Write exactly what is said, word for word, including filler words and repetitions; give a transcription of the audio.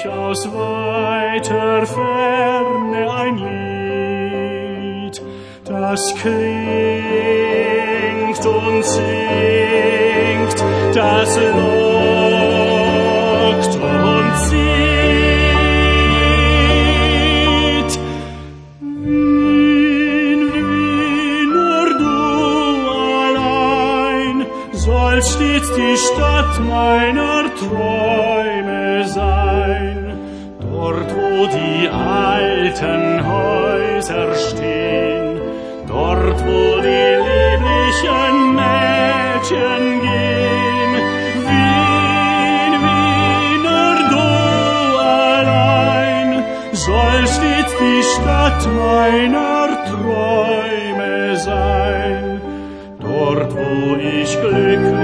ich aus weiter Ferne ein Lied, das klingt und singt, das lockt und zieht. Wien, Wien, nur du allein soll stets die Stadt meiner Träume sein. Dort, wo die alten Häuser stehen, dort, wo die lieblichen Mädchen gehen. Wien, Wien, nur du allein soll stets die Stadt meiner Träume sein. Dort, wo ich Glück